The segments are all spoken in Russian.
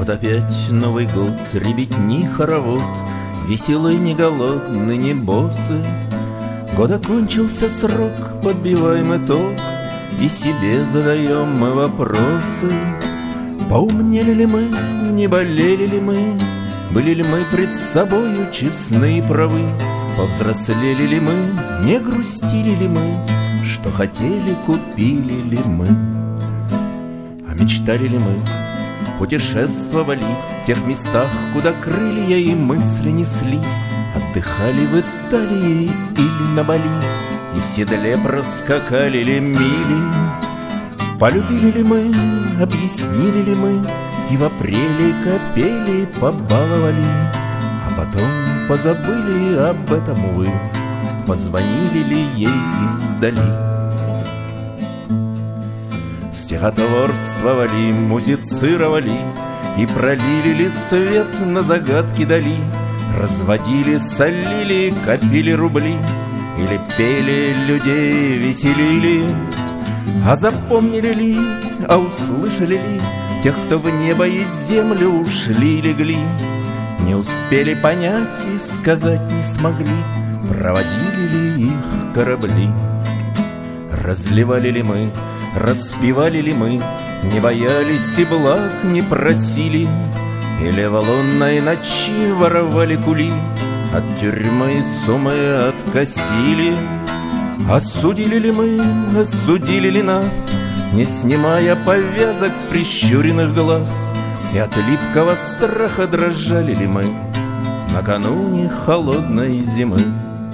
Вот опять Новый год, ребятни хоровод, веселый, не голодный, не боссы. Год окончился срок, подбиваем итог, и себе задаем мы вопросы. Поумнели ли мы, не болели ли мы, были ли мы пред собою честны и правы? Повзрослели ли мы, не грустили ли мы, что хотели, купили ли мы? А мечтали ли мы, путешествовали в тех местах, куда крылья и мысли несли? Отдыхали в Италии или на Бали, и в седле проскакали ли мили? Полюбили ли мы, объяснили ли мы, и в апреле капели побаловали, а потом позабыли об этом, увы, позвонили ли ей издали? Стихотворствовали, музицировали, и пролили ли свет на загадки дали? Разводили, солили, копили рубли, или пели, людей веселили? А запомнили ли, а услышали ли тех, кто в небо и землю ушли и легли? Не успели понять и сказать не смогли, проводили ли их корабли? Разливали ли мы, распевали ли мы, не боялись и благ не просили? Или в лунной ночи воровали кули, от тюрьмы суммы откосили? Осудили ли мы, осудили ли нас, не снимая повязок с прищуренных глаз? И от липкого страха дрожали ли мы накануне холодной зимы?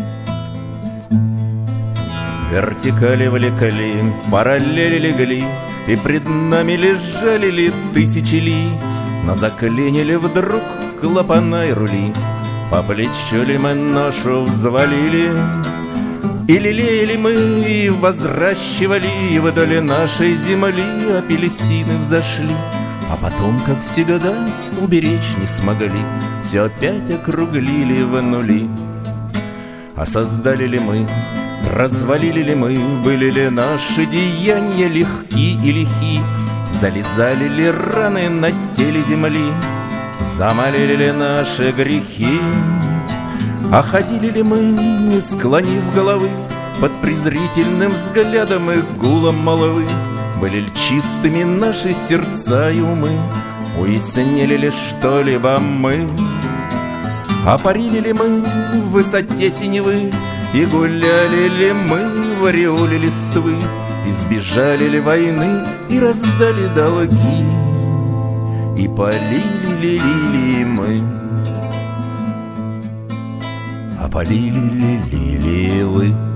Вертикали влекали, параллели легли, и пред нами лежали ли тысячи ли? Но заклинили вдруг клапана и рули, по плечу ли мы ношу взвалили? И лелеяли мы, и возращивали, и вдоль нашей земли апельсины взошли. А потом, как всегда, уберечь не смогли, все опять округлили в нули. А создали ли мы, развалили ли мы, были ли наши деяния легки и лихи? Залезали ли раны на теле земли, замолили ли наши грехи? А ходили ли мы, не склонив головы, под презрительным взглядом их гулом молвы? Были ли чистыми наши сердца и умы, уяснили ли что-либо мы? А парили ли мы в высоте синевы, и гуляли ли мы в ореоле листвы? Избежали ли войны и раздали долги, и полили ли лилии мы? А полили ли лилии вы?